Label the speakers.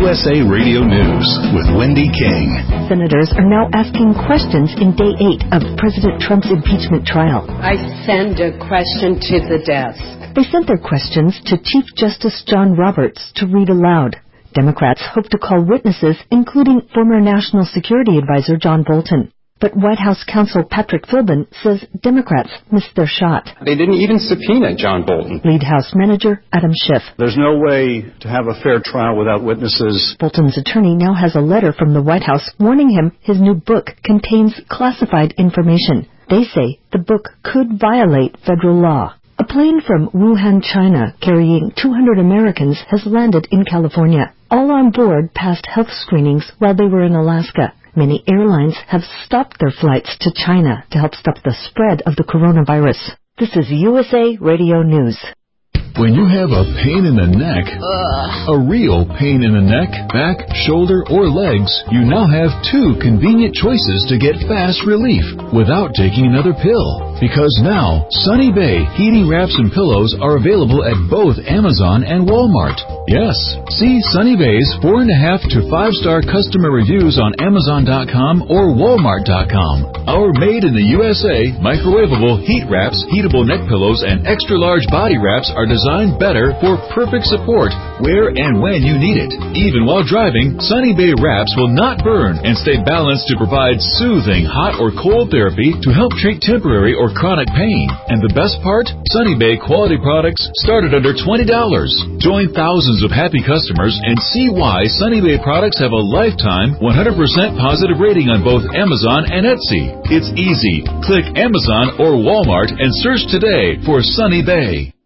Speaker 1: USA Radio News with Wendy King.
Speaker 2: Senators are now asking questions in Day 8 of President Trump's impeachment trial.
Speaker 3: I send a question to the desk.
Speaker 2: They sent their questions to Chief Justice John Roberts to read aloud. Democrats hope to call witnesses, including former National Security Advisor John Bolton. But White House counsel Patrick Philbin says Democrats missed their shot.
Speaker 4: They didn't even subpoena John Bolton.
Speaker 2: Lead House Manager Adam Schiff.
Speaker 5: There's no way to have a fair trial without witnesses.
Speaker 2: Bolton's attorney now has a letter from the White House warning him his new book contains classified information. They say the book could violate federal law. A plane from Wuhan, China, carrying 200 Americans has landed in California. All on board passed health screenings while they were in Alaska. Many airlines have stopped their flights to China to help stop the spread of the coronavirus. This is USA Radio News.
Speaker 6: When you have a pain in the neck, a real pain in the neck, back, shoulder, or legs, you now have two convenient choices to get fast relief without taking another pill. Because now, Sunny Bay heating wraps and pillows are available at both Amazon and Walmart. Yes, see Sunny Bay's 4.5 to 5-star customer reviews on Amazon.com or Walmart.com. Our made in the USA microwavable heat wraps, heatable neck pillows, and extra large body wraps are designed better for perfect support where and when you need it. Even while driving, Sunny Bay wraps will not burn and stay balanced to provide soothing hot or cold therapy to help treat temporary or chronic pain. And the best part? Sunny Bay quality products start at under $20. Join thousands of happy customers and see why Sunny Bay products have a lifetime 100% positive rating on both Amazon and Etsy. It's easy. Click Amazon or Walmart and search today for Sunny Bay.